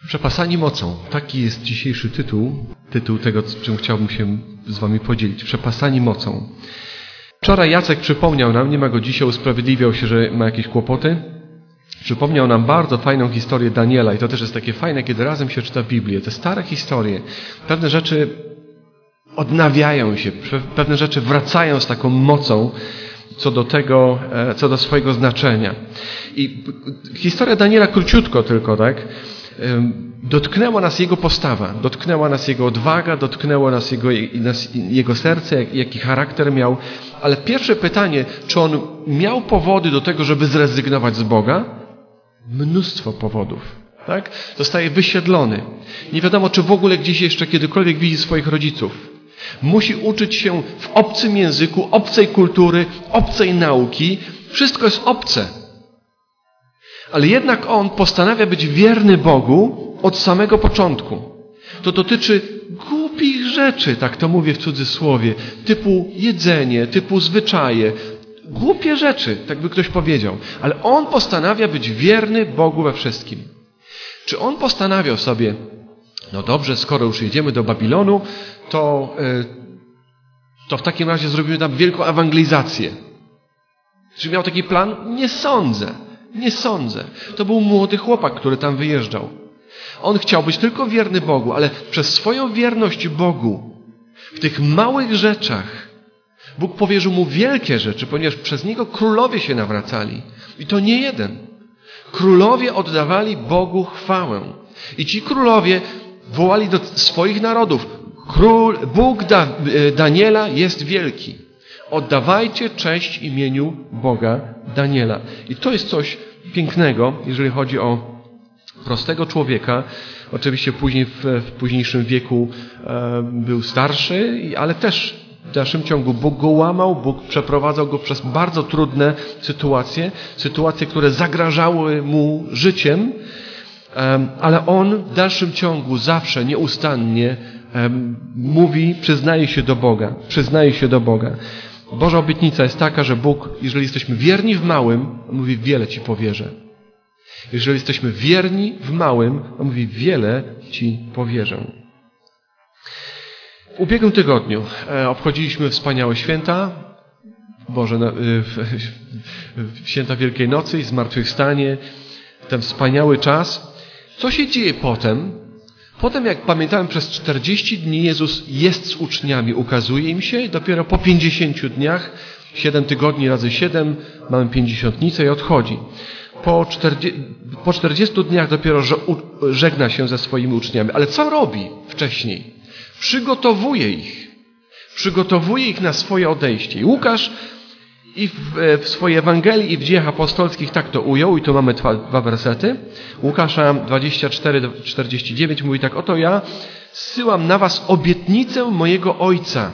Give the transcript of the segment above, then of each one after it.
Przepasani mocą. Taki jest dzisiejszy tytuł tego, czym chciałbym się z wami podzielić. Przepasani mocą. Wczoraj Jacek przypomniał nam, nie ma go dzisiaj, usprawiedliwiał się, że ma jakieś kłopoty. Przypomniał nam bardzo fajną historię Daniela i to też jest takie fajne, kiedy razem się czyta Biblię. Te stare historie, pewne rzeczy odnawiają się, pewne rzeczy wracają z taką mocą co do swojego znaczenia. I historia Daniela króciutko tylko, tak? Dotknęła nas jego postawa, dotknęła nas jego odwaga, dotknęło nas jego serce, jaki charakter miał. Ale pierwsze pytanie, czy on miał powody do tego, żeby zrezygnować z Boga? Mnóstwo powodów. Tak? Zostaje wysiedlony. Nie wiadomo, czy w ogóle gdzieś jeszcze kiedykolwiek widzi swoich rodziców. Musi uczyć się w obcym języku, obcej kultury, obcej nauki. Wszystko jest obce. Ale jednak on postanawia być wierny Bogu od samego początku. To dotyczy głupich rzeczy, tak to mówię w cudzysłowie, typu jedzenie, typu zwyczaje. Głupie rzeczy, tak by ktoś powiedział. Ale on postanawia być wierny Bogu we wszystkim. Czy on postanawiał sobie, no dobrze, skoro już jedziemy do Babilonu, to w takim razie zrobimy tam wielką ewangelizację. Czy miał taki plan? Nie sądzę. To był młody chłopak, który tam wyjeżdżał. On chciał być tylko wierny Bogu, ale przez swoją wierność Bogu w tych małych rzeczach Bóg powierzył mu wielkie rzeczy, ponieważ przez niego królowie się nawracali. I to nie jeden. Królowie oddawali Bogu chwałę. I ci królowie wołali do swoich narodów: Bóg Daniela jest wielki. Oddawajcie cześć imieniu Boga Daniela. I to jest coś pięknego, jeżeli chodzi o prostego człowieka. Oczywiście później w późniejszym wieku był starszy, ale też w dalszym ciągu Bóg go łamał, Bóg przeprowadzał go przez bardzo trudne sytuacje, które zagrażały mu życiem, ale on w dalszym ciągu zawsze nieustannie mówi, przyznaje się do Boga. Boża obietnica jest taka, że Bóg, jeżeli jesteśmy wierni w małym, on mówi: wiele Ci powierzę. Jeżeli jesteśmy wierni w małym, on mówi: wiele Ci powierzę. W ubiegłym tygodniu obchodziliśmy wspaniałe święta, święta Wielkiej Nocy i Zmartwychwstanie, ten wspaniały czas. Co się dzieje potem? Potem, jak pamiętałem, przez 40 dni Jezus jest z uczniami, ukazuje im się i dopiero po 50 dniach, 7 tygodni razy 7, mamy pięćdziesiątnicę i odchodzi. Po 40 dniach dopiero żegna się ze swoimi uczniami. Ale co robi wcześniej? Przygotowuje ich na swoje odejście. I Łukasz i w swojej Ewangelii i w Dziejach Apostolskich tak to ujął, i tu mamy dwa wersety. Łukasza 24-49 mówi tak: oto ja zsyłam na was obietnicę mojego Ojca.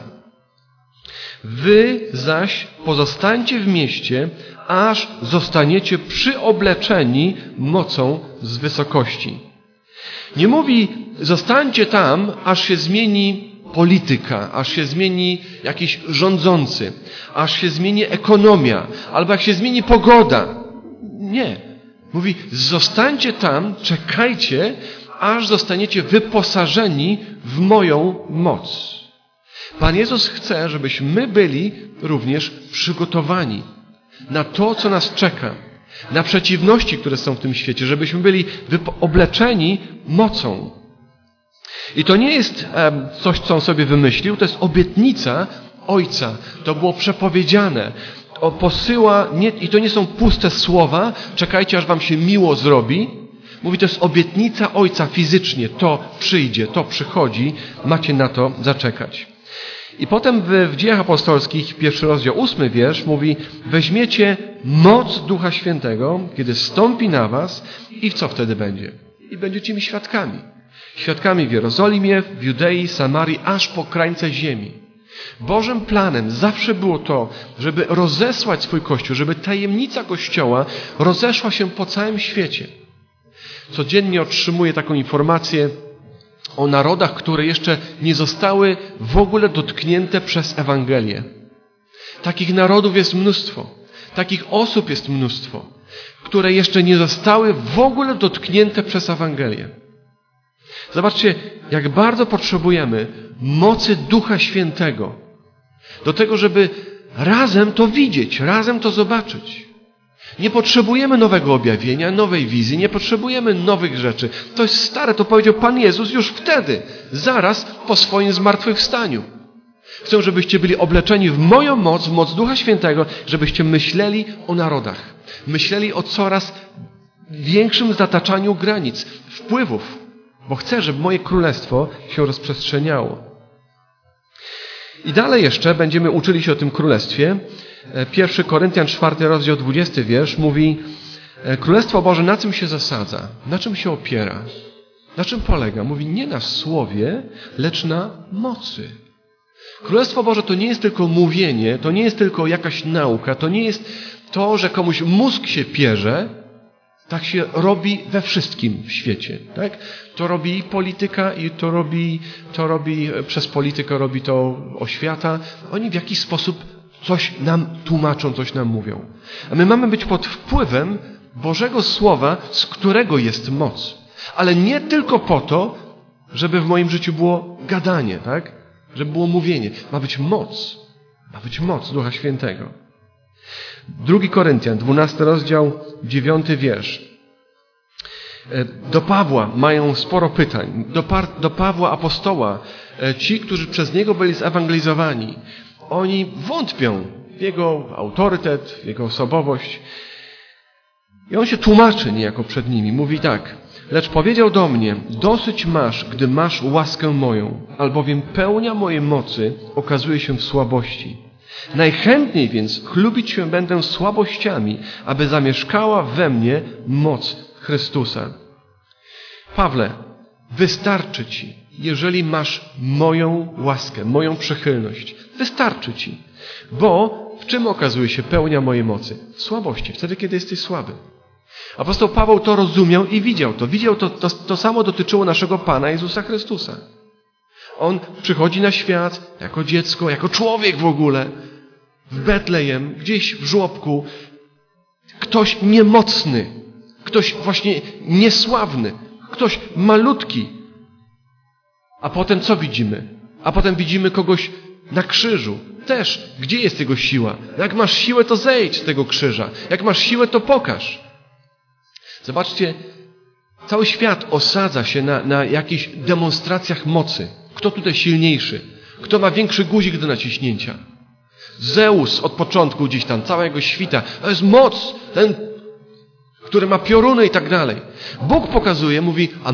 Wy zaś pozostańcie w mieście, aż zostaniecie przyobleczeni mocą z wysokości. Nie mówi: zostańcie tam, aż się zmieni polityka, aż się zmieni jakiś rządzący, aż się zmieni ekonomia, albo jak się zmieni pogoda. Nie. Mówi: zostańcie tam, czekajcie, aż zostaniecie wyposażeni w moją moc. Pan Jezus chce, żebyśmy byli również przygotowani na to, co nas czeka, na przeciwności, które są w tym świecie, żebyśmy byli obleczeni mocą. I to nie jest coś, co on sobie wymyślił, to jest obietnica Ojca. To było przepowiedziane. I to nie są puste słowa: czekajcie, aż wam się miło zrobi. Mówi, to jest obietnica Ojca fizycznie. To przyjdzie, to przychodzi, macie na to zaczekać. I potem w Dziejach Apostolskich, 1 rozdział, 8 wiersz mówi: weźmiecie moc Ducha Świętego, kiedy zstąpi na was, i co wtedy będzie? I będziecie mi świadkami. Świadkami w Jerozolimie, w Judei, Samarii, aż po krańce ziemi. Bożym planem zawsze było to, żeby rozesłać swój Kościół, żeby tajemnica Kościoła rozeszła się po całym świecie. Codziennie otrzymuję taką informację o narodach, które jeszcze nie zostały w ogóle dotknięte przez Ewangelię. Takich narodów jest mnóstwo. Takich osób jest mnóstwo, które jeszcze nie zostały w ogóle dotknięte przez Ewangelię. Zobaczcie, jak bardzo potrzebujemy mocy Ducha Świętego do tego, żeby razem to widzieć, razem to zobaczyć. Nie potrzebujemy nowego objawienia, nowej wizji, nie potrzebujemy nowych rzeczy. To jest stare, to powiedział Pan Jezus już wtedy, zaraz po swoim zmartwychwstaniu. Chcę, żebyście byli obleczeni w moją moc, w moc Ducha Świętego, żebyście myśleli o narodach. Myśleli o coraz większym zataczaniu granic, wpływów, bo chcę, żeby moje królestwo się rozprzestrzeniało. I dalej jeszcze będziemy uczyli się o tym królestwie. 1 Koryntian 4 rozdział 20 wiersz mówi: Królestwo Boże na czym się zasadza? Na czym się opiera? Na czym polega? Mówi nie na słowie, lecz na mocy. Królestwo Boże to nie jest tylko mówienie, to nie jest tylko jakaś nauka, to nie jest to, że komuś mózg się pierze. Tak się robi we wszystkim w świecie. Tak? To robi polityka i to robi przez politykę robi to oświata. Oni w jakiś sposób coś nam tłumaczą, coś nam mówią. A my mamy być pod wpływem Bożego Słowa, z którego jest moc. Ale nie tylko po to, żeby w moim życiu było gadanie, tak? Żeby było mówienie. Ma być moc. Ma być moc Ducha Świętego. 2 Koryntian, 12 rozdział, 9 wiersz. Do Pawła mają sporo pytań. Do Pawła apostoła. Ci, którzy przez niego byli zewangelizowani, oni wątpią w jego autorytet, w jego osobowość. I on się tłumaczy niejako przed nimi. Mówi tak: lecz powiedział do mnie: dosyć masz, gdy masz łaskę moją, albowiem pełnia mojej mocy okazuje się w słabości. Najchętniej więc chlubić się będę słabościami, aby zamieszkała we mnie moc Chrystusa. Pawle, wystarczy Ci, jeżeli masz moją łaskę, moją przychylność. Wystarczy Ci. Bo w czym okazuje się pełnia mojej mocy? W słabości, wtedy kiedy jesteś słaby. Apostoł Paweł to rozumiał i widział to. To samo dotyczyło naszego Pana Jezusa Chrystusa. On przychodzi na świat jako dziecko, jako człowiek w ogóle, w Betlejem, gdzieś w żłobku. Ktoś niemocny, ktoś właśnie niesławny, ktoś malutki. A potem co widzimy? A potem widzimy kogoś na krzyżu. Też, gdzie jest jego siła? Jak masz siłę, to zejdź z tego krzyża. Jak masz siłę, to pokaż. Zobaczcie, cały świat osadza się na jakichś demonstracjach mocy. Kto tutaj silniejszy? Kto ma większy guzik do naciśnięcia? Zeus od początku gdzieś tam, cała jego świta. To jest moc, ten, który ma pioruny i tak dalej. Bóg pokazuje, mówi, a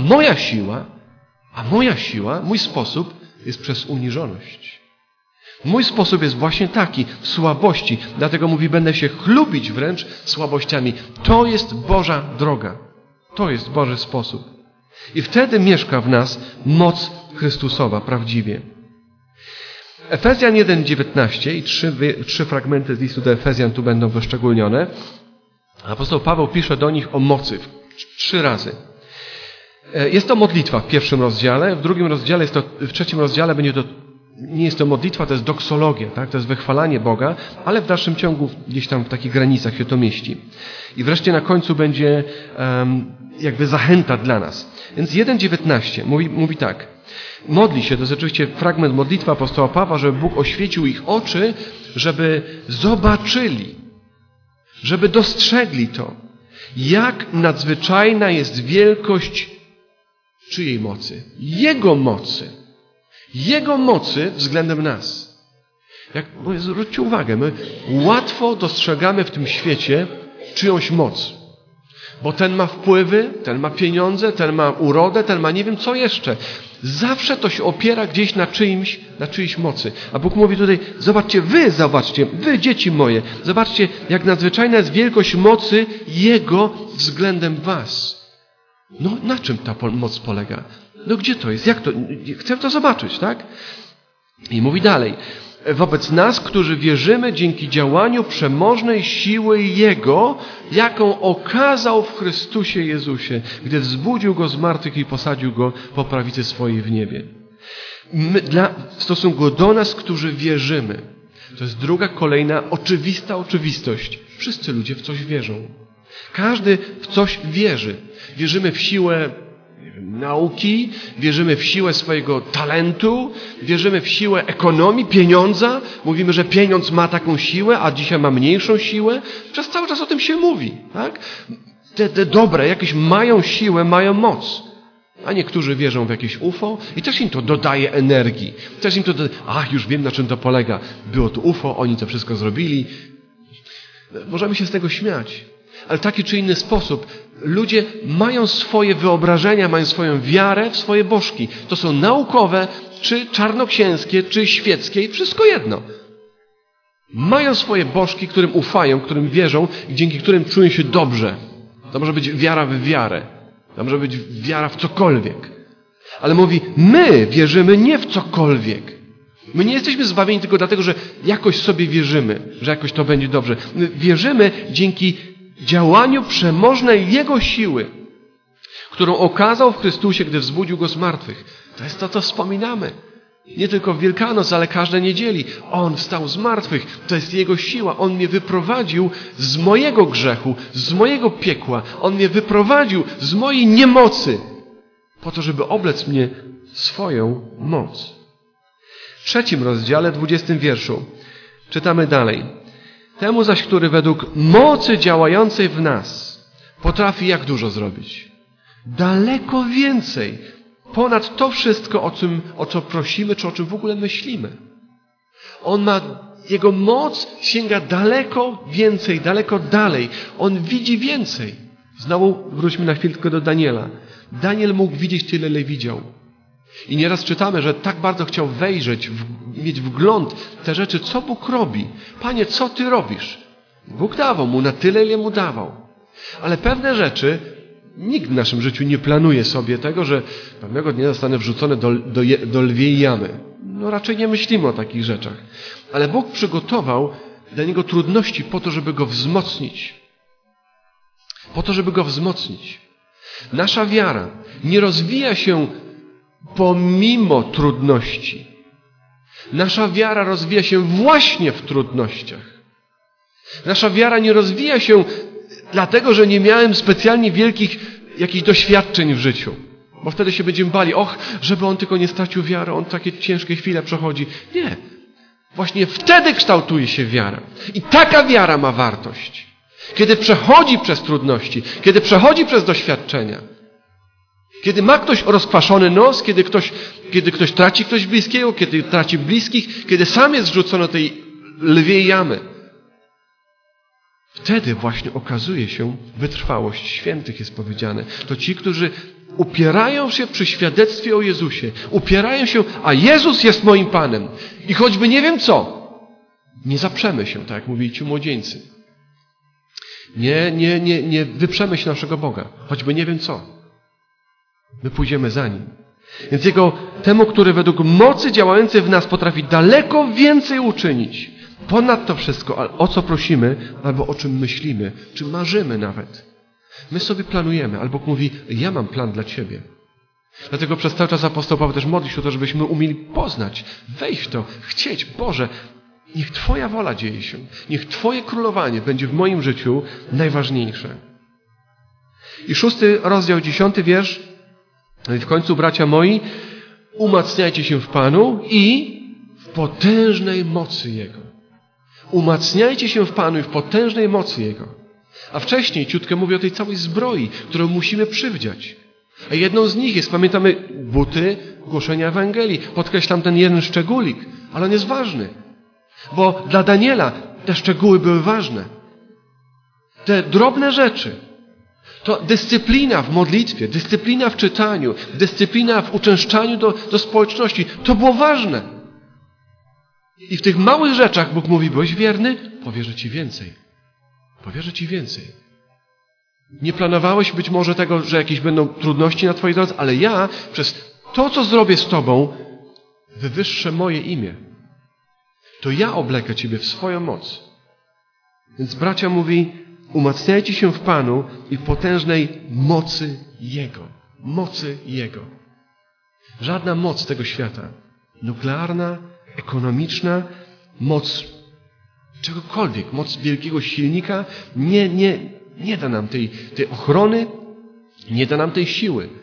moja siła, mój sposób jest przez uniżoność. Mój sposób jest właśnie taki, w słabości. Dlatego mówi, będę się chlubić wręcz słabościami. To jest Boża droga. To jest Boży sposób. I wtedy mieszka w nas moc Chrystusowa prawdziwie. Efezjan 1:19 i trzy fragmenty z listu do Efezjan tu będą wyszczególnione. Apostoł Paweł pisze do nich o mocy 3 razy. Jest to modlitwa w 1 rozdziale, w 2 rozdziale, w 3 rozdziale nie jest to modlitwa, to jest doksologia, tak? To jest wychwalanie Boga, ale w dalszym ciągu gdzieś tam w takich granicach się to mieści. I wreszcie na końcu będzie jakby zachęta dla nas. Więc 1:19 mówi tak. Modli się, to jest oczywiście fragment modlitwy apostoła Pawła, żeby Bóg oświecił ich oczy, żeby zobaczyli, żeby dostrzegli to, jak nadzwyczajna jest wielkość czyjej mocy? Jego mocy. Jego mocy względem nas. Zwróćcie uwagę, my łatwo dostrzegamy w tym świecie czyjąś moc. Bo ten ma wpływy, ten ma pieniądze, ten ma urodę, ten ma nie wiem co jeszcze. Zawsze to się opiera gdzieś na czyjejś mocy. A Bóg mówi tutaj, zobaczcie, wy dzieci moje, zobaczcie, jak nadzwyczajna jest wielkość mocy Jego względem was. No, na czym ta moc polega? No, gdzie to jest? Jak to? Chcę to zobaczyć, tak? I mówi dalej. Wobec nas, którzy wierzymy dzięki działaniu przemożnej siły Jego, jaką okazał w Chrystusie Jezusie, gdy wzbudził Go z martwych i posadził Go po prawicy swojej w niebie. W stosunku do nas, którzy wierzymy, to jest druga, kolejna, oczywista oczywistość. Wszyscy ludzie w coś wierzą. Każdy w coś wierzy. Wierzymy w siłę nauki, wierzymy w siłę swojego talentu, wierzymy w siłę ekonomii, pieniądza. Mówimy, że pieniądz ma taką siłę, a dzisiaj ma mniejszą siłę. Przez cały czas o tym się mówi. Tak? Te dobre jakieś mają siłę, mają moc. A niektórzy wierzą w jakieś UFO i też im to dodaje energii. Też im to dodaje, już wiem, na czym to polega. Było to UFO, oni to wszystko zrobili. Możemy się z tego śmiać. Ale w taki czy inny sposób ludzie mają swoje wyobrażenia, mają swoją wiarę w swoje bożki. To są naukowe, czy czarnoksięskie, czy świeckie, wszystko jedno. Mają swoje bożki, którym ufają, którym wierzą i dzięki którym czują się dobrze. To może być wiara w wiarę. To może być wiara w cokolwiek. Ale mówi, my wierzymy nie w cokolwiek. My nie jesteśmy zbawieni tylko dlatego, że jakoś sobie wierzymy, że jakoś to będzie dobrze. My wierzymy dzięki działaniu przemożnej Jego siły, którą okazał w Chrystusie, gdy wzbudził Go z martwych. To jest to, co wspominamy. Nie tylko w Wielkanoc, ale każde niedzieli. On wstał z martwych. To jest Jego siła. On mnie wyprowadził z mojego grzechu, z mojego piekła. On mnie wyprowadził z mojej niemocy po to, żeby oblec mnie swoją moc. W 3 rozdziale, 20 wierszu czytamy dalej. Temu zaś, który według mocy działającej w nas potrafi jak dużo zrobić? Daleko więcej. Ponad to wszystko, o co prosimy, czy o czym w ogóle myślimy. Jego moc sięga daleko więcej, daleko dalej. On widzi więcej. Znowu wróćmy na chwilkę do Daniela. Daniel mógł widzieć tyle, ile widział. I nieraz czytamy, że tak bardzo chciał wejrzeć, mieć wgląd w te rzeczy, co Bóg robi. Panie, co Ty robisz? Bóg dawał mu na tyle, ile mu dawał. Ale pewne rzeczy, nikt w naszym życiu nie planuje sobie tego, że pewnego dnia zostanę wrzucony do lwiej jamy. No raczej nie myślimy o takich rzeczach. Ale Bóg przygotował dla niego trudności po to, żeby go wzmocnić. Po to, żeby go wzmocnić. Nasza wiara nie rozwija się pomimo trudności. Nasza wiara rozwija się właśnie w trudnościach. Nasza wiara nie rozwija się dlatego, że nie miałem specjalnie wielkich jakichś doświadczeń w życiu. Bo wtedy się będziemy bali, żeby on tylko nie stracił wiary, on takie ciężkie chwile przechodzi. Nie. Właśnie wtedy kształtuje się wiara. I taka wiara ma wartość. Kiedy przechodzi przez trudności, kiedy przechodzi przez doświadczenia. Kiedy ma ktoś rozkwaszony nos, kiedy ktoś traci ktoś bliskiego, kiedy traci bliskich, kiedy sam jest zrzucony do tej lwiej jamy. Wtedy właśnie okazuje się wytrwałość świętych, jest powiedziane. To ci, którzy upierają się przy świadectwie o Jezusie. Upierają się, a Jezus jest moim Panem. I choćby nie wiem co, nie zaprzemy się, tak jak mówili ci młodzieńcy. Nie wyprzemy się naszego Boga, choćby nie wiem co. My pójdziemy za Nim. Więc temu, który według mocy działającej w nas potrafi daleko więcej uczynić, ponad to wszystko, o co prosimy, albo o czym myślimy, czy marzymy nawet. My sobie planujemy, albo Bóg mówi, ja mam plan dla Ciebie. Dlatego przez cały czas apostoł Paweł też modli się o to, żebyśmy umieli poznać, wejść w to, chcieć, Boże, niech Twoja wola dzieje się, niech Twoje królowanie będzie w moim życiu najważniejsze. I 6 rozdział, 10 wiersz, no i w końcu, bracia moi, umacniajcie się w Panu i w potężnej mocy Jego. Umacniajcie się w Panu i w potężnej mocy Jego. A wcześniej ciutkę mówi o tej całej zbroi, którą musimy przywdziać. A jedną z nich jest, pamiętamy, buty głoszenia Ewangelii. Podkreślam ten jeden szczególik, ale on jest ważny. Bo dla Daniela te szczegóły były ważne. Te drobne rzeczy. To dyscyplina w modlitwie, dyscyplina w czytaniu, dyscyplina w uczęszczaniu do społeczności. To było ważne. I w tych małych rzeczach Bóg mówi, byłeś wierny? Powierzę Ci więcej. Powierzę Ci więcej. Nie planowałeś być może tego, że jakieś będą trudności na Twojej drodze, ale ja przez to, co zrobię z Tobą, wywyższę moje imię. To ja oblekę Ciebie w swoją moc. Więc bracia mówi, umacniajcie się w Panu i w potężnej mocy Jego. Mocy Jego. Żadna moc tego świata, nuklearna, ekonomiczna, moc czegokolwiek, moc wielkiego silnika nie da nam tej ochrony, nie da nam tej siły.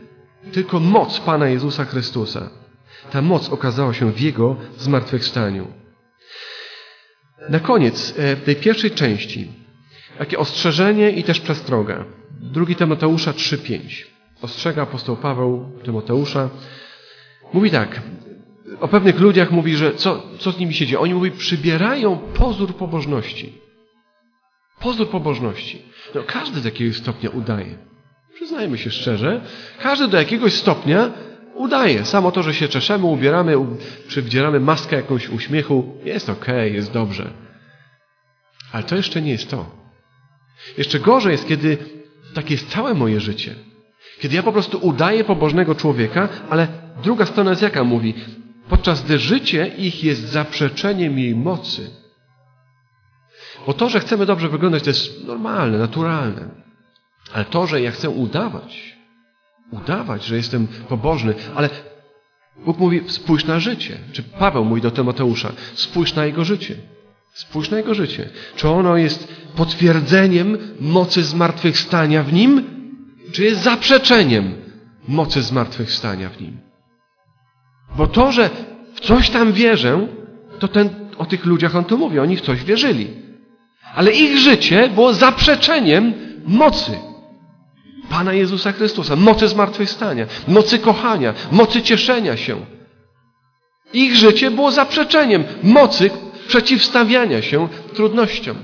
Tylko moc Pana Jezusa Chrystusa. Ta moc okazała się w Jego zmartwychwstaniu. Na koniec tej pierwszej części takie ostrzeżenie i też przestroga. 2 Tymoteusza 3:5. Ostrzega apostoł Paweł Tymoteusza. Mówi tak, o pewnych ludziach mówi, że co z nimi się dzieje? Oni mówi, przybierają pozór pobożności. Pozór pobożności. No, każdy do jakiegoś stopnia udaje. Przyznajmy się szczerze, każdy do jakiegoś stopnia udaje. Samo to, że się czeszemy, ubieramy, przywdzieramy maskę jakąś uśmiechu, jest okej, jest dobrze. Ale to jeszcze nie jest to. Jeszcze gorzej jest, kiedy takie jest całe moje życie. Kiedy ja po prostu udaję pobożnego człowieka, ale druga strona jest jaka? Mówi, podczas gdy życie ich jest zaprzeczeniem jej mocy. Bo to, że chcemy dobrze wyglądać, to jest normalne, naturalne. Ale to, że ja chcę udawać, że jestem pobożny, ale Bóg mówi, spójrz na życie. Czy Paweł mówi do Tymoteusza, spójrz na jego życie. Spójrz na jego życie. Czy ono jest potwierdzeniem mocy zmartwychwstania w nim, czy jest zaprzeczeniem mocy zmartwychwstania w nim? Bo to, że w coś tam wierzę, to o tych ludziach on to mówi. Oni w coś wierzyli. Ale ich życie było zaprzeczeniem mocy Pana Jezusa Chrystusa, mocy zmartwychwstania, mocy kochania, mocy cieszenia się. Ich życie było zaprzeczeniem mocy przeciwstawiania się trudnościom.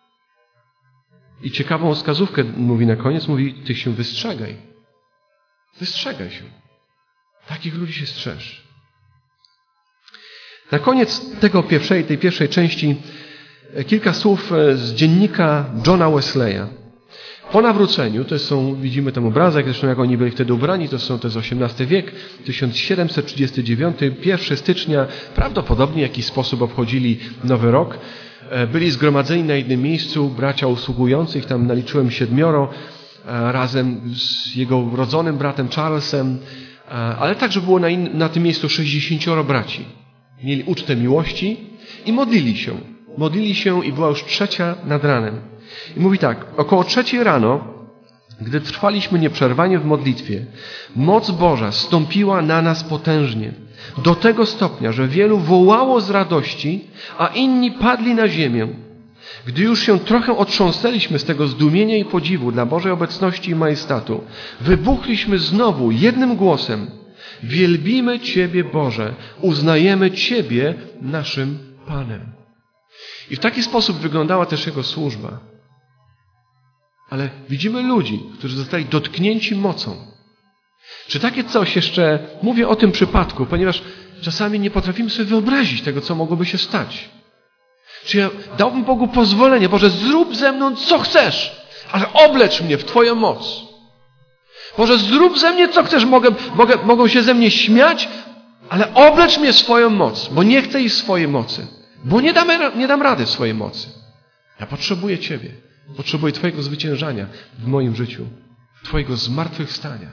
I ciekawą wskazówkę mówi na koniec, mówi, ty się wystrzegaj. Wystrzegaj się. Takich ludzi się strzeż. Na koniec tej pierwszej części kilka słów z dziennika Johna Wesleya. Po nawróceniu, widzimy tam obrazek, zresztą jak oni byli wtedy ubrani, to jest XVIII wiek, 1739, 1 stycznia, prawdopodobnie w jakiś sposób obchodzili Nowy Rok. Byli zgromadzeni na jednym miejscu, bracia usługujących, tam naliczyłem 7, razem z jego rodzonym bratem Charlesem, ale także było na tym miejscu 60 braci. Mieli ucztę miłości i modlili się i była już 3 nad ranem. I mówi tak, około 3 rano, gdy trwaliśmy nieprzerwanie w modlitwie, moc Boża stąpiła na nas potężnie, do tego stopnia, że wielu wołało z radości, a inni padli na ziemię. Gdy już się trochę otrząsnęliśmy z tego zdumienia i podziwu dla Bożej obecności i majestatu, wybuchliśmy znowu jednym głosem: wielbimy Ciebie, Boże, uznajemy Ciebie naszym Panem. I w taki sposób wyglądała też Jego służba. Ale widzimy ludzi, którzy zostali dotknięci mocą. Czy takie coś jeszcze, mówię o tym przypadku, ponieważ czasami nie potrafimy sobie wyobrazić tego, co mogłoby się stać. Czy ja dałbym Bogu pozwolenie, Boże, zrób ze mną co chcesz, ale oblecz mnie w Twoją moc. Boże, zrób ze mnie co chcesz, mogą się ze mnie śmiać, ale oblecz mnie swoją moc, bo nie chcę iść w swojej mocy, bo nie dam rady w swojej mocy. Ja potrzebuję Ciebie. Potrzebuję Twojego zwyciężania w moim życiu, Twojego zmartwychwstania.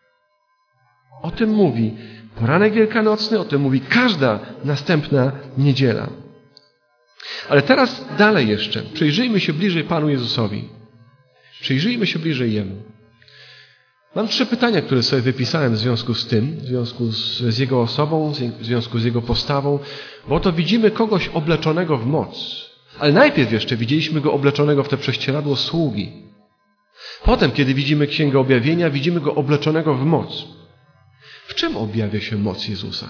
O tym mówi poranek wielkanocny, o tym mówi każda następna niedziela. Ale teraz dalej jeszcze. Przyjrzyjmy się bliżej Panu Jezusowi. Przyjrzyjmy się bliżej Jemu. Mam 3 pytania, które sobie wypisałem w związku z tym, w związku z Jego osobą, w związku z Jego postawą, bo oto widzimy kogoś obleczonego w moc. Ale najpierw jeszcze widzieliśmy Go obleczonego w te prześcieradło sługi. Potem, kiedy widzimy Księgę Objawienia, widzimy Go obleczonego w moc. W czym objawia się moc Jezusa?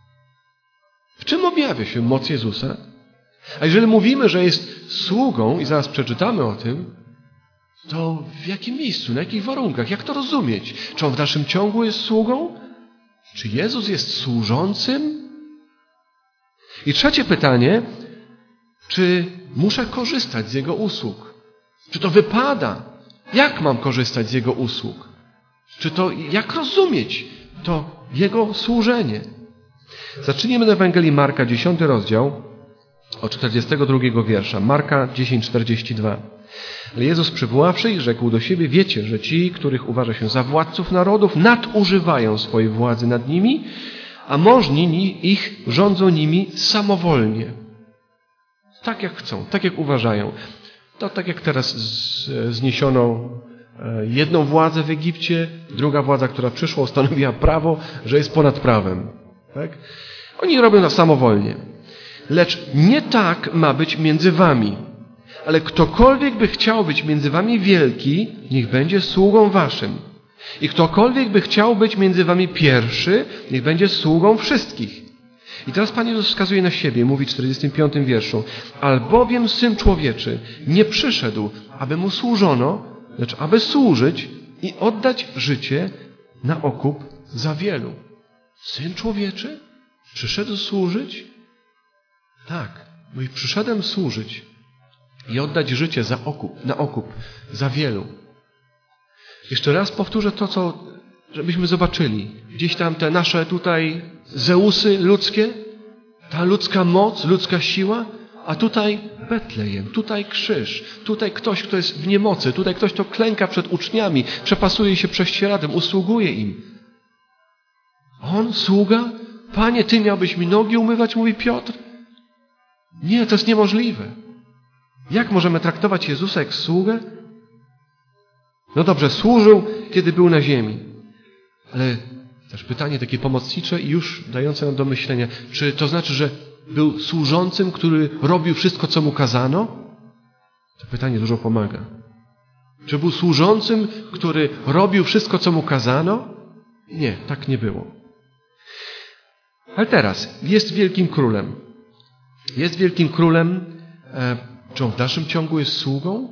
W czym objawia się moc Jezusa? A jeżeli mówimy, że jest sługą, i zaraz przeczytamy o tym, to w jakim miejscu, na jakich warunkach, jak to rozumieć? Czy On w dalszym ciągu jest sługą? Czy Jezus jest służącym? I 3 pytanie, czy muszę korzystać z Jego usług? Czy to wypada? Jak mam korzystać z Jego usług? Jak rozumieć to Jego służenie? Zacznijmy od Ewangelii Marka, 10 rozdział, od 42 wiersza. Marka 10:42. Ale Jezus przywoławszy ich, rzekł do siebie: wiecie, że ci, których uważa się za władców narodów, nadużywają swojej władzy nad nimi, a możni ich rządzą nimi samowolnie. Tak jak chcą, tak jak uważają. To tak jak teraz zniesiono jedną władzę w Egipcie, druga władza, która przyszła, ustanowiła prawo, że jest ponad prawem. Tak? Oni robią to samowolnie. Lecz nie tak ma być między wami. Ale ktokolwiek by chciał być między wami wielki, niech będzie sługą waszym. I ktokolwiek by chciał być między wami pierwszy, niech będzie sługą wszystkich. I teraz Pan Jezus wskazuje na siebie, mówi w 45 wierszu. Albowiem Syn Człowieczy nie przyszedł, aby Mu służono, lecz aby służyć i oddać życie na okup za wielu. Syn Człowieczy przyszedł służyć? Tak, mówi, przyszedłem służyć i oddać życie na okup za wielu. Jeszcze raz powtórzę to, żebyśmy zobaczyli. Gdzieś tam te nasze tutaj Zeusy ludzkie, ta ludzka moc, ludzka siła, a tutaj Betlejem, tutaj krzyż, tutaj ktoś, kto jest w niemocy, tutaj ktoś, kto klęka przed uczniami, przepasuje się prześcieradłem, usługuje im. On, sługa? Panie, Ty miałbyś mi nogi umywać, mówi Piotr. Nie, to jest niemożliwe. Jak możemy traktować Jezusa jak sługę? No dobrze, służył, kiedy był na ziemi. Ale też pytanie takie pomocnicze i już dające nam do myślenia. Czy to znaczy, że był służącym, który robił wszystko, co mu kazano? To pytanie dużo pomaga. Czy był służącym, który robił wszystko, co mu kazano? Nie, tak nie było. Ale teraz jest wielkim królem. Jest wielkim królem. Czy on w dalszym ciągu jest sługą?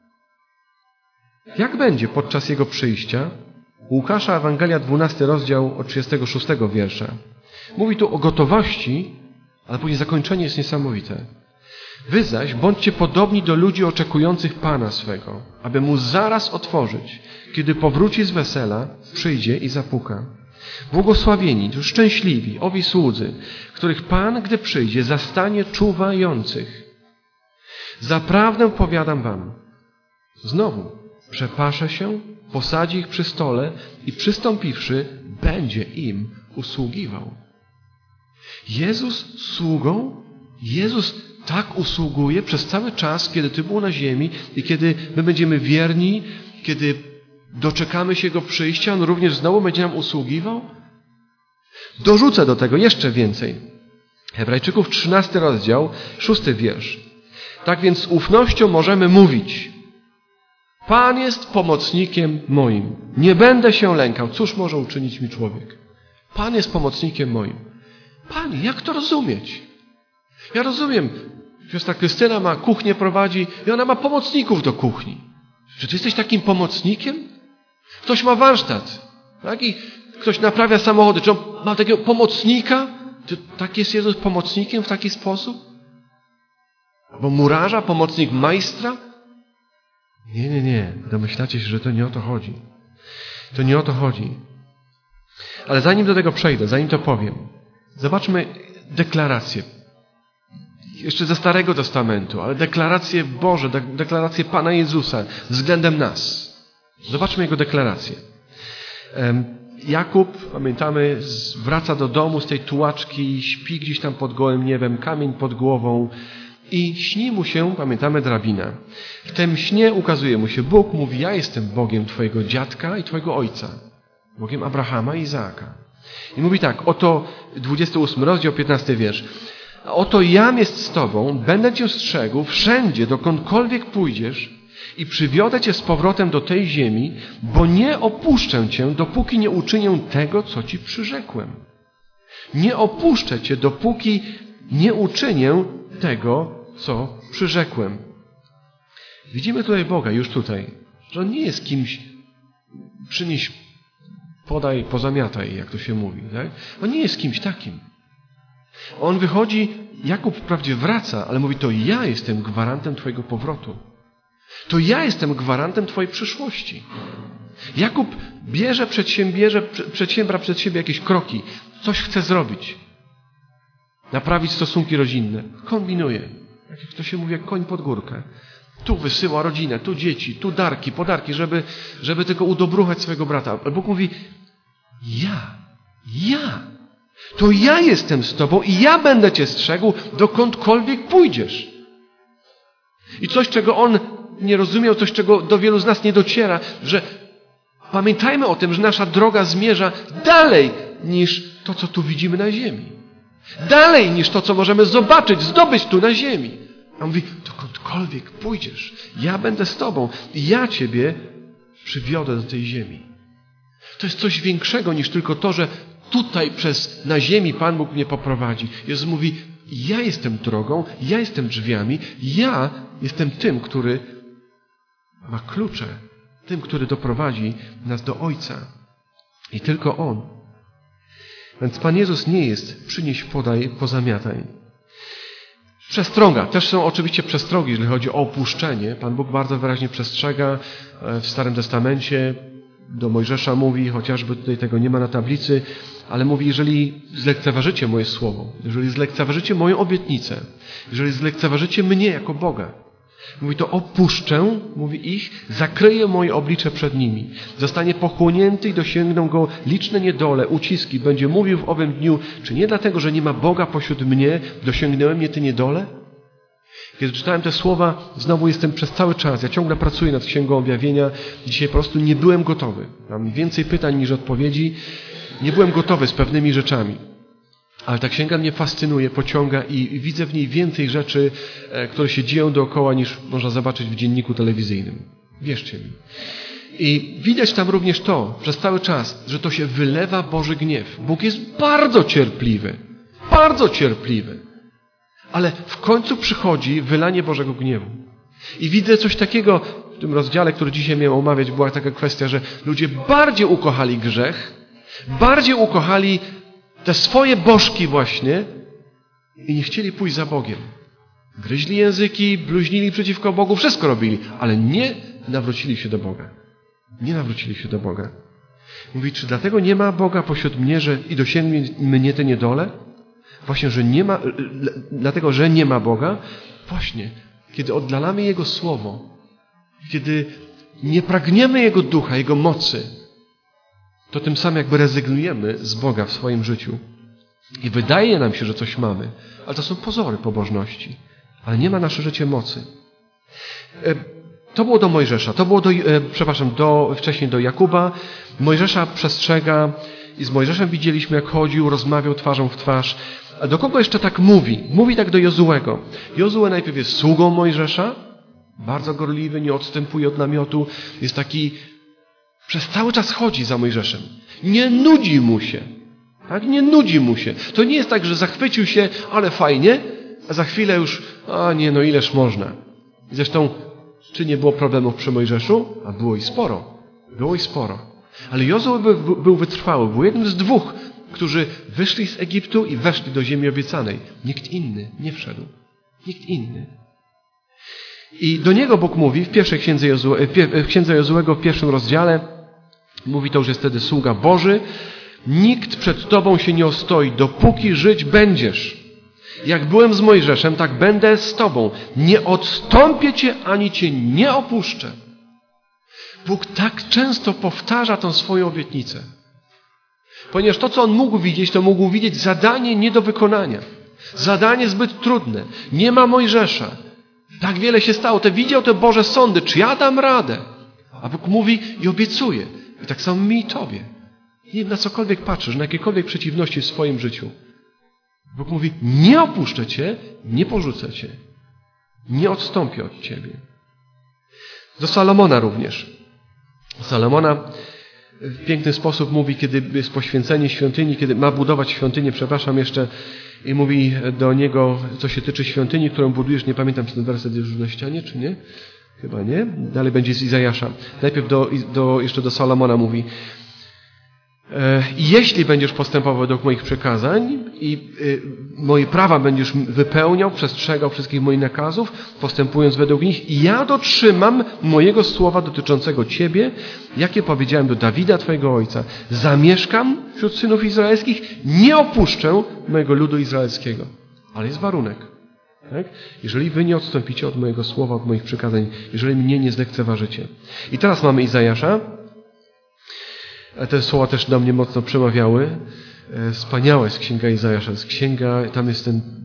Jak będzie podczas jego przyjścia? Łukasza, Ewangelia, 12 rozdział od 36 wiersza. Mówi tu o gotowości, ale później zakończenie jest niesamowite. Wy zaś bądźcie podobni do ludzi oczekujących Pana swego, aby Mu zaraz otworzyć, kiedy powróci z wesela, przyjdzie i zapuka. Błogosławieni, szczęśliwi, owi słudzy, których Pan, gdy przyjdzie, zastanie czuwających. Zaprawdę powiadam wam, znowu przepasze się, posadzi ich przy stole i przystąpiwszy, będzie im usługiwał. Jezus sługą, Jezus tak usługuje przez cały czas, kiedy Ty był na ziemi i kiedy my będziemy wierni, kiedy doczekamy się Jego przyjścia, On również znowu będzie nam usługiwał. Dorzucę do tego jeszcze więcej. Hebrajczyków 13 rozdział, 6 wiersz. Tak więc z ufnością możemy mówić: Pan jest pomocnikiem moim. Nie będę się lękał. Cóż może uczynić mi człowiek? Pan jest pomocnikiem moim. Panie, jak to rozumieć? Ja rozumiem. Siostra Krystyna ma kuchnię, prowadzi i ona ma pomocników do kuchni. Czy ty jesteś takim pomocnikiem? Ktoś ma warsztat, tak? I ktoś naprawia samochody. Czy on ma takiego pomocnika? Czy tak jest Jezus pomocnikiem w taki sposób? Albo murarza, pomocnik majstra? Nie. Domyślacie się, że to nie o to chodzi. To nie o to chodzi. Ale zanim do tego przejdę, zanim to powiem, zobaczmy deklarację. Jeszcze ze Starego Testamentu, ale deklaracje Boże, deklaracje Pana Jezusa względem nas. Zobaczmy Jego deklarację. Jakub, pamiętamy, wraca do domu z tej tułaczki, śpi gdzieś tam pod gołym niebem, kamień pod głową i śni mu się, pamiętamy, drabina. W tym śnie ukazuje mu się Bóg, mówi: ja jestem Bogiem twojego dziadka i twojego ojca. Bogiem Abrahama i Izaaka. I mówi tak, oto 28 rozdział, 15 wiersz. Oto jam jest z tobą, będę cię strzegł wszędzie, dokądkolwiek pójdziesz i przywiodę cię z powrotem do tej ziemi, bo nie opuszczę cię, dopóki nie uczynię tego, co ci przyrzekłem. Nie opuszczę cię, dopóki nie uczynię tego, co przyrzekłem. Widzimy tutaj Boga, już tutaj, że On nie jest kimś, przynieś, podaj, pozamiataj, jak to się mówi. Tak? On nie jest kimś takim. On wychodzi, Jakub wprawdzie wraca, ale mówi: to ja jestem gwarantem twojego powrotu. To ja jestem gwarantem twojej przyszłości. Jakub przedsiębra przed siebie jakieś kroki. Coś chce zrobić. Naprawić stosunki rodzinne. Kombinuje. Jak to się mówi, jak koń pod górkę. Tu wysyła rodzinę, tu dzieci, tu darki, podarki, żeby tylko udobruchać swojego brata. Ale Bóg mówi: ja. To ja jestem z tobą i ja będę cię strzegł, dokądkolwiek pójdziesz. I coś, czego On nie rozumiał coś, czego do wielu z nas nie dociera, że pamiętajmy o tym, że nasza droga zmierza dalej niż to, co tu widzimy na ziemi. Dalej niż to, co możemy zobaczyć, zdobyć tu na ziemi. A on mówi, dokądkolwiek pójdziesz, ja będę z tobą i ja ciebie przywiodę do tej ziemi. To jest coś większego niż tylko to, że tutaj na ziemi Pan Bóg mnie poprowadzi. Jezus mówi, ja jestem drogą, ja jestem drzwiami, ja jestem tym, który ma klucze, tym, który doprowadzi nas do Ojca. I tylko On. Więc Pan Jezus nie jest przynieś, podaj, pozamiataj. Przestroga. Też są oczywiście przestrogi, jeżeli chodzi o opuszczenie. Pan Bóg bardzo wyraźnie przestrzega w Starym Testamencie. Do Mojżesza mówi, chociażby tutaj tego nie ma na tablicy, ale mówi, jeżeli zlekceważycie moje słowo, jeżeli zlekceważycie moją obietnicę, jeżeli zlekceważycie mnie jako Boga, mówi, to opuszczę, mówi ich, zakryję moje oblicze przed nimi. Zostanie pochłonięty i dosięgną go liczne niedole, uciski. Będzie mówił w owym dniu, czy nie dlatego, że nie ma Boga pośród mnie, dosięgnęły mnie te niedole? Kiedy czytałem te słowa, znowu jestem przez cały czas, ja ciągle pracuję nad Księgą Objawienia, dzisiaj po prostu nie byłem gotowy. Mam więcej pytań niż odpowiedzi. Nie byłem gotowy z pewnymi rzeczami. Ale ta księga mnie fascynuje, pociąga i widzę w niej więcej rzeczy, które się dzieją dookoła, niż można zobaczyć w dzienniku telewizyjnym. Wierzcie mi. I widać tam również to, przez cały czas, że to się wylewa Boży gniew. Bóg jest bardzo cierpliwy. Bardzo cierpliwy. Ale w końcu przychodzi wylanie Bożego gniewu. I widzę coś takiego, w tym rozdziale, który dzisiaj miałem omawiać, była taka kwestia, że ludzie bardziej ukochali grzech, bardziej ukochali te swoje bożki właśnie i nie chcieli pójść za Bogiem. Gryźli języki, bluźnili przeciwko Bogu, wszystko robili, ale nie nawrócili się do Boga. Nie nawrócili się do Boga. Mówi, czy dlatego nie ma Boga pośród mnie, że i dosięgnie mnie te niedole? Właśnie, że nie ma, dlatego, że nie ma Boga? Właśnie, kiedy oddalamy Jego Słowo, kiedy nie pragniemy Jego ducha, Jego mocy, to tym samym jakby rezygnujemy z Boga w swoim życiu. I wydaje nam się, że coś mamy, ale to są pozory pobożności. Ale nie ma nasze życie mocy. To było do Mojżesza, to było wcześniej do Jakuba. Mojżesza przestrzega i z Mojżeszem widzieliśmy, jak chodził, rozmawiał twarzą w twarz. A do kogo jeszcze tak mówi? Mówi tak do Jozuego. Jozue najpierw jest sługą Mojżesza, bardzo gorliwy, nie odstępuje od namiotu, jest taki, przez cały czas chodzi za Mojżeszem. Nie nudzi mu się. Tak? Nie nudzi mu się. To nie jest tak, że zachwycił się, ale fajnie, a za chwilę już, ileż można. I zresztą, czy nie było problemów przy Mojżeszu? A było i sporo. Było i sporo. Ale Jozue był wytrwały. Był jednym z dwóch, którzy wyszli z Egiptu i weszli do ziemi obiecanej. Nikt inny nie wszedł. Nikt inny. I do niego Bóg mówi w pierwszej księdze Jozuego, w 1 rozdziale, mówi, to już jest wtedy sługa Boży, nikt przed Tobą się nie ostoi, dopóki żyć będziesz. Jak byłem z Mojżeszem, tak będę z Tobą. Nie odstąpię Cię, ani Cię nie opuszczę. Bóg tak często powtarza tą swoją obietnicę. Ponieważ to, co On mógł widzieć, to mógł widzieć zadanie nie do wykonania. Zadanie zbyt trudne. Nie ma Mojżesza. Tak wiele się stało. Widział te Boże sądy. Czy ja dam radę? A Bóg mówi i obiecuje. I tak samo mi i Tobie. Nie na cokolwiek patrzysz, na jakiekolwiek przeciwności w swoim życiu. Bóg mówi, nie opuszczę Cię, nie porzucę Cię. Nie odstąpię od Ciebie. Do Salomona również. Salomona w piękny sposób mówi, kiedy jest poświęcenie świątyni, kiedy ma budować świątynię, i mówi do niego, co się tyczy świątyni, którą budujesz, nie pamiętam, czy ten werset jest już na ścianie, czy nie? Chyba nie. Dalej będzie z Izajasza. Najpierw jeszcze do Salomona mówi, jeśli będziesz postępował według moich przykazań i moje prawa będziesz wypełniał, przestrzegał wszystkich moich nakazów, postępując według nich, i ja dotrzymam mojego słowa dotyczącego Ciebie, jakie powiedziałem do Dawida, Twojego ojca. Zamieszkam wśród synów izraelskich, nie opuszczę mojego ludu izraelskiego. Ale jest warunek. Tak? Jeżeli wy nie odstąpicie od mojego słowa, od moich przykazań, jeżeli mnie nie zlekceważycie. I teraz mamy Izajasza. Te słowa też do mnie mocno przemawiały. Wspaniała jest księga Izajasza. Tam jest ten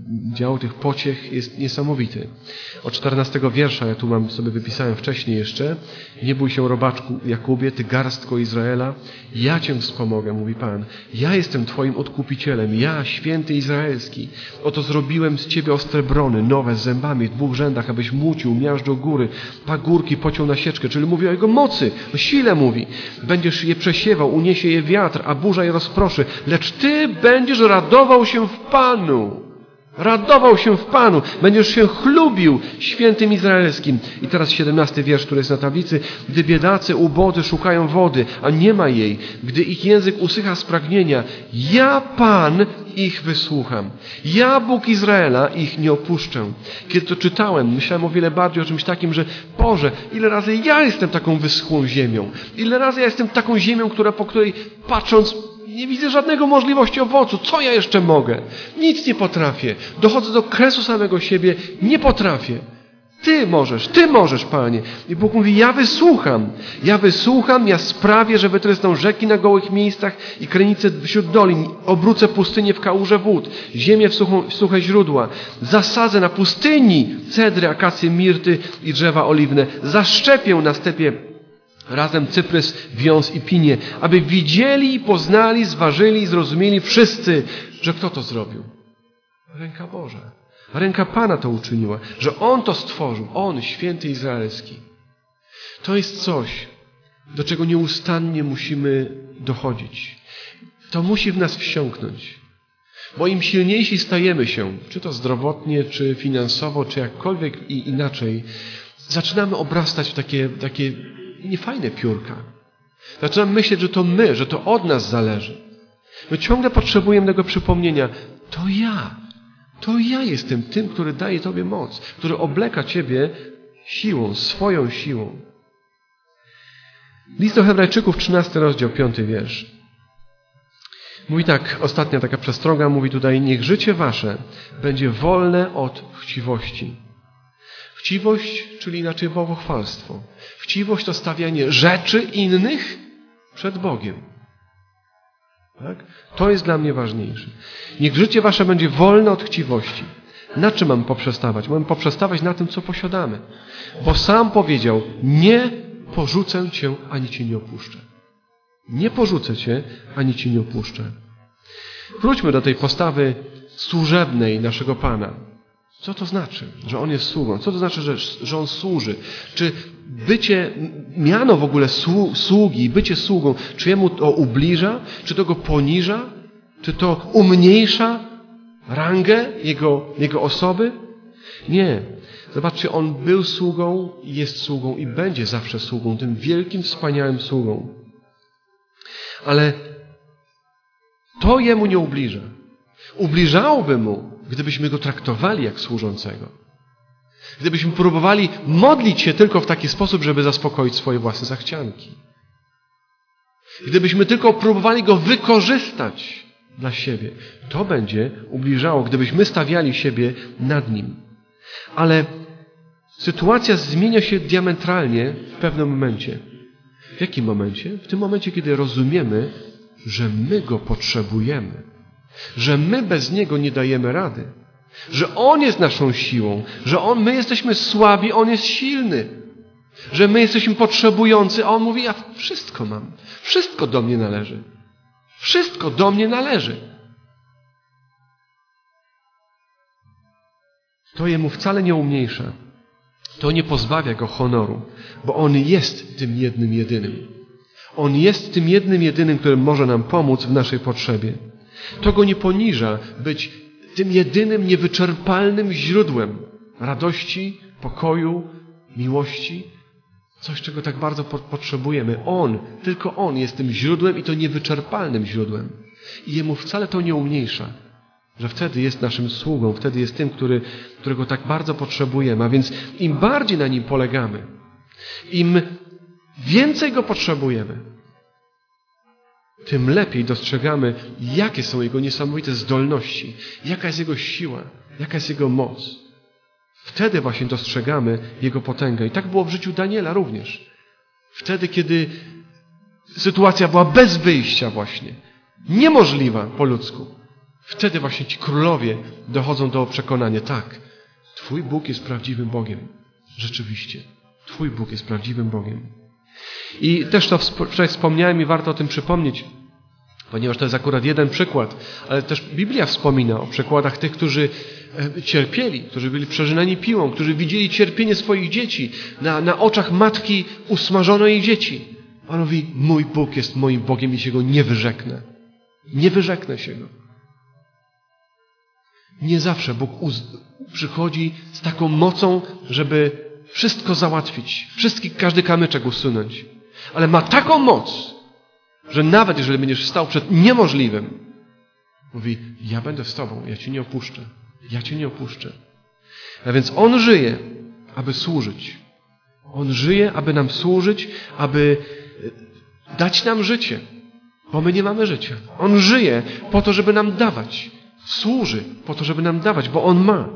dział tych pociech jest niesamowity. Od 14 wiersza, ja tu mam sobie wypisałem wcześniej jeszcze, nie bój się, robaczku Jakubie, ty garstko Izraela, ja cię wspomogę, mówi Pan. Ja jestem twoim odkupicielem, ja, święty izraelski. Oto zrobiłem z ciebie ostre brony, nowe, z zębami, w 2 rzędach, abyś mucił, miażdżył góry, pagórki pociął na sieczkę, czyli mówi o jego mocy, o sile mówi. Będziesz je przesiewał, uniesie je wiatr, a burza je rozproszy, lecz ty będziesz radował się w Panu. Radował się w Panu. Będziesz się chlubił świętym izraelskim. I teraz 17 wiersz, który jest na tablicy. Gdy biedacy, ubodzy szukają wody, a nie ma jej. Gdy ich język usycha z pragnienia, ja, Pan, ich wysłucham. Ja, Bóg Izraela, ich nie opuszczę. Kiedy to czytałem, myślałem o wiele bardziej o czymś takim, że Boże, ile razy ja jestem taką wyschłą ziemią. Ile razy ja jestem taką ziemią, po której patrząc nie widzę żadnego możliwości owocu. Co ja jeszcze mogę? Nic nie potrafię. Dochodzę do kresu samego siebie. Nie potrafię. Ty możesz, Panie. I Bóg mówi, ja wysłucham, ja sprawię, że wytrysną rzeki na gołych miejscach i kranice wśród dolin. Obrócę pustynię w kałuże wód, ziemię w suche źródła. Zasadzę na pustyni cedry, akacje, mirty i drzewa oliwne. Zaszczepię na stepie razem cyprys, wiąz i pinie, aby widzieli, poznali, zważyli i zrozumieli wszyscy, że kto to zrobił? Ręka Boża. Ręka Pana to uczyniła, że On to stworzył. On, święty izraelski. To jest coś, do czego nieustannie musimy dochodzić. To musi w nas wsiąknąć. Bo im silniejsi stajemy się, czy to zdrowotnie, czy finansowo, czy jakkolwiek i inaczej, zaczynamy obrastać w takie niefajne piórka. Zaczynam myśleć, że to my, że to od nas zależy. My ciągle potrzebujemy tego przypomnienia. To ja jestem tym, który daje Tobie moc, który obleka Ciebie siłą, swoją siłą. List do Hebrajczyków, 13 rozdział, 5 wiersz. Mówi tak, ostatnia taka przestroga, mówi tutaj, niech życie Wasze będzie wolne od chciwości. Chciwość, czyli inaczej bałwochwalstwo. Chciwość to stawianie rzeczy innych przed Bogiem. Tak? To jest dla mnie ważniejsze. Niech życie Wasze będzie wolne od chciwości. Na czym mamy poprzestawać? Mamy poprzestawać na tym, co posiadamy. Bo sam powiedział, nie porzucę Cię, ani Cię nie opuszczę. Nie porzucę Cię, ani Cię nie opuszczę. Wróćmy do tej postawy służebnej naszego Pana. Co to znaczy, że On jest sługą? Co to znaczy, że On służy? Czy miano w ogóle sługi, bycie sługą, czy Jemu to ubliża? Czy to Go poniża? Czy to umniejsza rangę Jego osoby? Nie. Zobaczcie, On był sługą, jest sługą i będzie zawsze sługą, tym wielkim, wspaniałym sługą. Ale to Jemu nie ubliża. Ubliżałoby Mu, gdybyśmy Go traktowali jak służącego. Gdybyśmy próbowali modlić się tylko w taki sposób, żeby zaspokoić swoje własne zachcianki. Gdybyśmy tylko próbowali Go wykorzystać dla siebie, to będzie ubliżało, gdybyśmy stawiali siebie nad Nim. Ale sytuacja zmienia się diametralnie w pewnym momencie. W jakim momencie? W tym momencie, kiedy rozumiemy, że my Go potrzebujemy. Że my bez Niego nie dajemy rady. Że On jest naszą siłą. Że my jesteśmy słabi, On jest silny. Że my jesteśmy potrzebujący, a On mówi, ja wszystko mam. Wszystko do mnie należy. Wszystko do mnie należy. To Jemu wcale nie umniejsza. To nie pozbawia Go honoru, bo On jest tym jednym, jedynym. On jest tym jednym, jedynym, który może nam pomóc w naszej potrzebie. To Go nie poniża być tym jedynym, niewyczerpalnym źródłem radości, pokoju, miłości. Coś, czego tak bardzo potrzebujemy. Tylko On jest tym źródłem i to niewyczerpalnym źródłem. I Jemu wcale to nie umniejsza, że wtedy jest naszym sługą, wtedy jest tym, którego tak bardzo potrzebujemy. A więc im bardziej na Nim polegamy, im więcej Go potrzebujemy, tym lepiej dostrzegamy, jakie są Jego niesamowite zdolności, jaka jest Jego siła, jaka jest Jego moc. Wtedy właśnie dostrzegamy Jego potęgę. I tak było w życiu Daniela również. Wtedy, kiedy sytuacja była bez wyjścia właśnie, niemożliwa po ludzku. Wtedy właśnie ci królowie dochodzą do przekonania, tak, Twój Bóg jest prawdziwym Bogiem. Rzeczywiście, Twój Bóg jest prawdziwym Bogiem. I też to wczoraj wspomniałem i warto o tym przypomnieć, ponieważ to jest akurat jeden przykład, ale też Biblia wspomina o przykładach tych, którzy cierpieli, którzy byli przeżynani piłą, którzy widzieli cierpienie swoich dzieci. Na oczach matki usmażono jej dzieci. On mówi, mój Bóg jest moim Bogiem i się Go nie wyrzeknę. Nie wyrzeknę się Go. Nie zawsze Bóg przychodzi z taką mocą, żeby wszystko załatwić, każdy kamyczek usunąć. Ale ma taką moc, że nawet jeżeli będziesz stał przed niemożliwym, mówi, ja będę z Tobą, ja Cię nie opuszczę. Ja Cię nie opuszczę. A więc On żyje, aby służyć. On żyje, aby nam służyć, aby dać nam życie, bo my nie mamy życia. On żyje po to, żeby nam dawać. Służy po to, żeby nam dawać, bo On ma.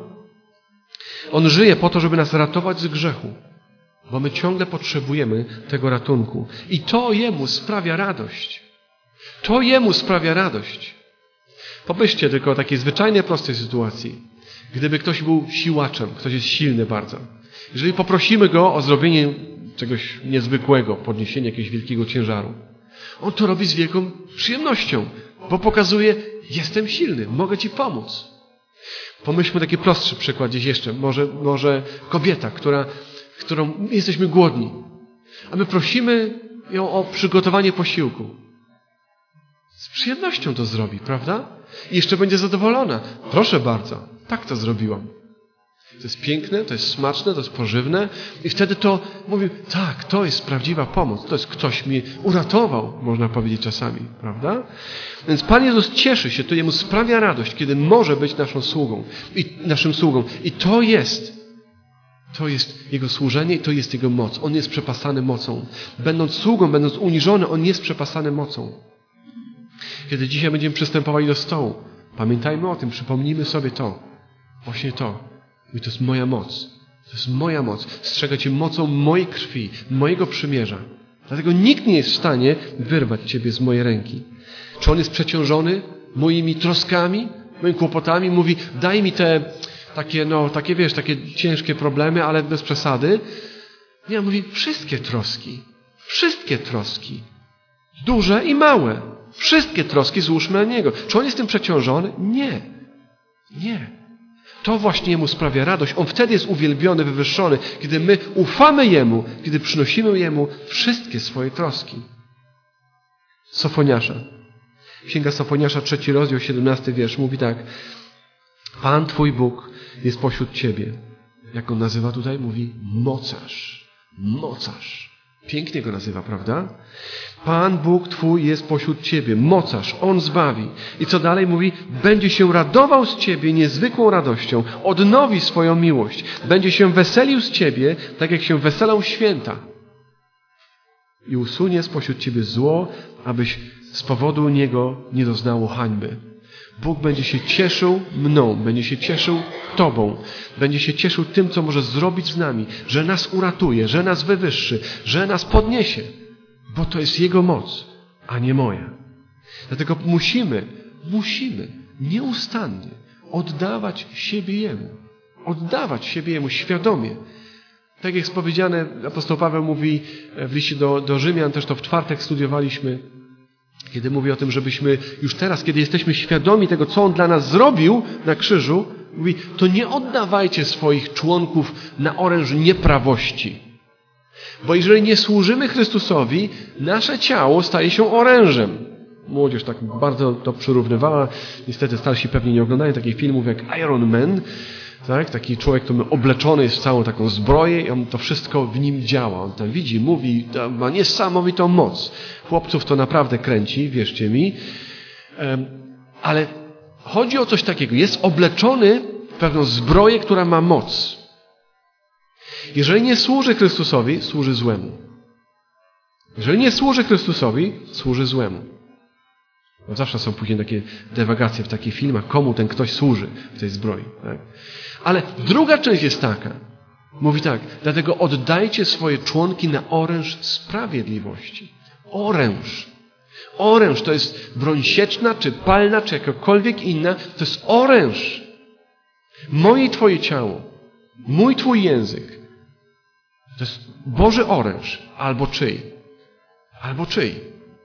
On żyje po to, żeby nas ratować z grzechu, bo my ciągle potrzebujemy tego ratunku. I to Jemu sprawia radość. To Jemu sprawia radość. Pomyślcie tylko o takiej zwyczajnej, prostej sytuacji. Gdyby ktoś był siłaczem, ktoś jest silny bardzo. Jeżeli poprosimy go o zrobienie czegoś niezwykłego, podniesienie jakiegoś wielkiego ciężaru, on to robi z wielką przyjemnością, bo pokazuje, jestem silny, mogę Ci pomóc. Pomyślmy taki prostszy przykład gdzieś jeszcze. Może kobieta, którą jesteśmy głodni, a my prosimy ją o przygotowanie posiłku. Z przyjemnością to zrobi, prawda? I jeszcze będzie zadowolona. Proszę bardzo, tak to zrobiłam. To jest piękne, to jest smaczne, to jest pożywne i wtedy to mówi, tak, to jest prawdziwa pomoc. To jest ktoś mnie uratował, można powiedzieć czasami, prawda? Więc Pan Jezus cieszy się, to Jemu sprawia radość, kiedy może być naszym sługą. I to jest Jego służenie i to jest Jego moc. On jest przepasany mocą. Będąc sługą, będąc uniżony, On jest przepasany mocą. Kiedy dzisiaj będziemy przystępowali do stołu, pamiętajmy o tym, przypomnijmy sobie to. Właśnie to. I to jest moja moc. To jest moja moc. Strzegę Cię mocą mojej krwi, mojego przymierza. Dlatego nikt nie jest w stanie wyrwać Ciebie z mojej ręki. Czy On jest przeciążony moimi troskami, moimi kłopotami? Mówi, daj mi te takie ciężkie problemy, ale bez przesady. Nie, on mówi, wszystkie troski. Duże i małe. Wszystkie troski złóżmy na Niego. Czy On jest tym przeciążony? Nie. To właśnie Jemu sprawia radość. On wtedy jest uwielbiony, wywyższony, kiedy my ufamy Jemu, kiedy przynosimy Jemu wszystkie swoje troski. Sofoniasza. Księga Sofoniasza, 3 rozdział, 17 wiersz. Mówi tak. Pan Twój Bóg jest pośród Ciebie. Jak On nazywa tutaj? Mówi mocarz. Mocarz. Pięknie Go nazywa, prawda? Pan Bóg Twój jest pośród Ciebie. Mocarz. On zbawi. I co dalej mówi? Będzie się radował z Ciebie niezwykłą radością. Odnowi swoją miłość. Będzie się weselił z Ciebie, tak jak się weselą święta. I usunie spośród Ciebie zło, abyś z powodu Niego nie doznało hańby. Bóg będzie się cieszył mną, będzie się cieszył Tobą, będzie się cieszył tym, co może zrobić z nami, że nas uratuje, że nas wywyższy, że nas podniesie, bo to jest Jego moc, a nie moja. Dlatego musimy nieustannie oddawać siebie Jemu świadomie. Tak jak jest powiedziane, apostoł Paweł mówi w liście do Rzymian, też to w czwartek studiowaliśmy, kiedy mówi o tym, żebyśmy już teraz, kiedy jesteśmy świadomi tego, co On dla nas zrobił na krzyżu, mówi, to nie oddawajcie swoich członków na oręż nieprawości. Bo jeżeli nie służymy Chrystusowi, nasze ciało staje się orężem. Młodzież tak bardzo to przyrównywała. Niestety starsi pewnie nie oglądają takich filmów jak Iron Man. Tak? Taki człowiek, który obleczony jest w całą taką zbroję i on to wszystko w nim działa. On tam widzi, mówi, ma niesamowitą moc. Chłopców to naprawdę kręci, wierzcie mi. Ale chodzi o coś takiego. Jest obleczony w pewną zbroję, która ma moc. Jeżeli nie służy Chrystusowi, służy złemu. Jeżeli nie służy Chrystusowi, służy złemu. No zawsze są później takie dywagacje w takich filmach, komu ten ktoś służy w tej zbroi. Tak? Ale druga część jest taka. Mówi tak, dlatego oddajcie swoje członki na oręż sprawiedliwości. Oręż. Oręż to jest broń sieczna, czy palna, czy jakakolwiek inna. To jest oręż. Moje i Twoje ciało. Mój, Twój język. To jest Boży oręż. Albo czyj. Albo czyj.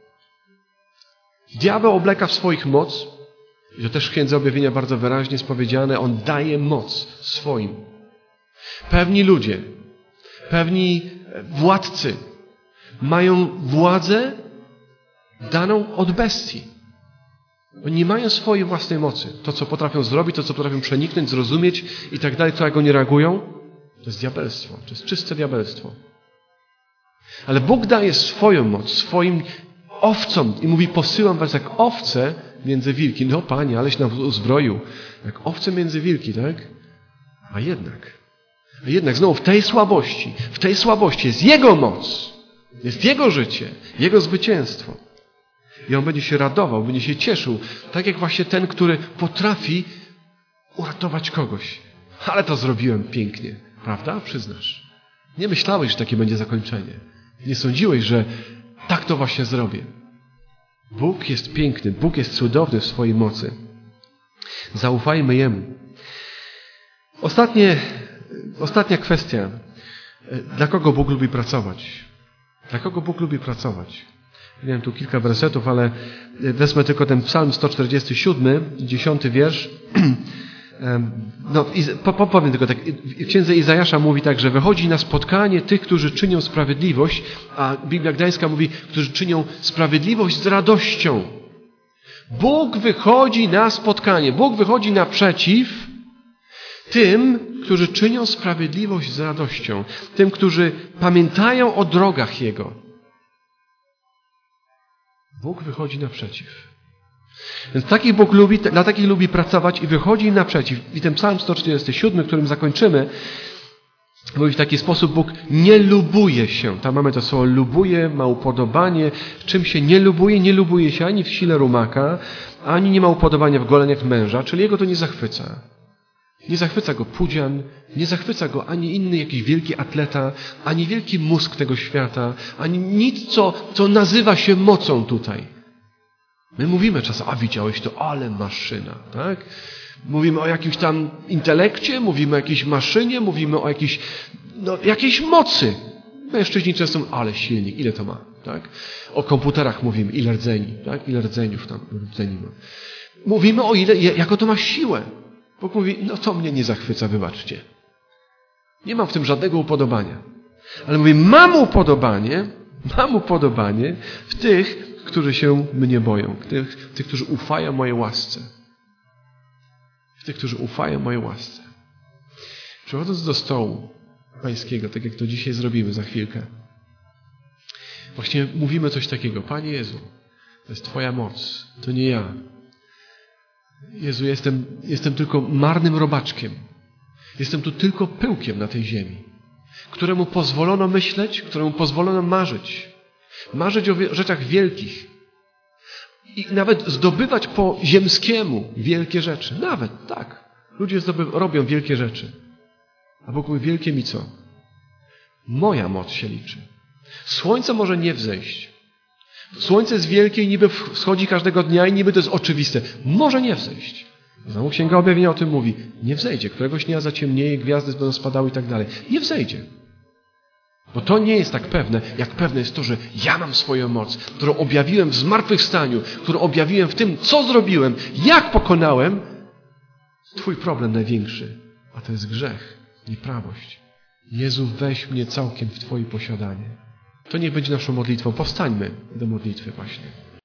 Diabeł obleka w swoich moc. I to też w Księdze Objawienia bardzo wyraźnie jest powiedziane. On daje moc swoim. Pewni ludzie, pewni władcy mają władzę daną od bestii. Oni nie mają swojej własnej mocy. To, co potrafią zrobić, to, co potrafią przeniknąć, zrozumieć i tak dalej, to jak oni reagują, to jest diabelstwo. To jest czyste diabelstwo. Ale Bóg daje swoją moc, swoim owcom i mówi, posyłam was jak owce między wilki. No Panie, aleś nam uzbroił. Jak owce między wilki, tak? A jednak znowu w tej słabości jest Jego moc. Jest Jego życie, Jego zwycięstwo. I On będzie się radował, będzie się cieszył. Tak jak właśnie ten, który potrafi uratować kogoś. Ale to zrobiłem pięknie. Prawda? Przyznasz. Nie myślałeś, że takie będzie zakończenie. Nie sądziłeś, że tak to właśnie zrobię. Bóg jest piękny. Bóg jest cudowny w swojej mocy. Zaufajmy Jemu. Ostatnia kwestia. Dla kogo Bóg lubi pracować? Dla kogo Bóg lubi pracować? Miałem tu kilka wersetów, ale wezmę tylko ten Psalm 147, 10 wiersz. No, powiem tylko tak. W Księdze Izajasza mówi tak, że wychodzi na spotkanie tych, którzy czynią sprawiedliwość, a Biblia Gdańska mówi, którzy czynią sprawiedliwość z radością. Bóg wychodzi na spotkanie. Bóg wychodzi naprzeciw tym, którzy czynią sprawiedliwość z radością. Tym, którzy pamiętają o drogach Jego. Bóg wychodzi naprzeciw. Więc dla takich lubi pracować i wychodzi im naprzeciw. I ten Psalm 147, którym zakończymy, mówi w taki sposób, Bóg nie lubuje się. Tam mamy to słowo lubuje, ma upodobanie. Czym się nie lubuje? Nie lubuje się ani w sile rumaka, ani nie ma upodobania w goleniach męża, czyli Jego to nie zachwyca. Nie zachwyca Go pudzian, nie zachwyca Go ani inny jakiś wielki atleta, ani wielki mózg tego świata, ani nic, co nazywa się mocą tutaj. My mówimy czasem, a widziałeś to, ale maszyna, tak? Mówimy o jakimś tam intelekcie, mówimy o jakiejś maszynie, mówimy o jakiejś mocy. Mężczyźni często mówią, ale silnik, ile to ma, tak? O komputerach mówimy, ile rdzeni, tak? Ile rdzeniów tam rdzeni ma. Mówimy o jaką to ma siłę. Bóg mówi, no to mnie nie zachwyca, wybaczcie. Nie mam w tym żadnego upodobania. Ale mówi, mam upodobanie w tych, którzy się mnie boją. Tych, którzy ufają mojej łasce. Tych, którzy ufają mojej łasce. Przychodząc do stołu Pańskiego, tak jak to dzisiaj zrobimy za chwilkę, właśnie mówimy coś takiego. Panie Jezu, to jest Twoja moc, to nie ja. Jezu, jestem tylko marnym robaczkiem. Jestem tu tylko pyłkiem na tej ziemi, któremu pozwolono myśleć, któremu pozwolono marzyć. Marzyć o rzeczach wielkich. I nawet zdobywać po ziemskiemu wielkie rzeczy. Nawet, tak. Ludzie robią wielkie rzeczy. A Bóg mówi, wielkie mi co? Moja moc się liczy. Słońce może nie wzejść. Słońce jest wielkie i niby wschodzi każdego dnia i niby to jest oczywiste. Może nie wzejść. Znowu Księga Objawienia o tym mówi. Nie wzejdzie. Któregoś dnia zaciemnieje, gwiazdy będą spadały i tak dalej. Nie wzejdzie. Bo to nie jest tak pewne, jak pewne jest to, że ja mam swoją moc, którą objawiłem w zmartwychwstaniu, którą objawiłem w tym, co zrobiłem, jak pokonałem. Twój problem największy, a to jest grzech, nieprawość. Jezu, weź mnie całkiem w Twoje posiadanie. To niech będzie naszą modlitwą. Powstańmy do modlitwy właśnie.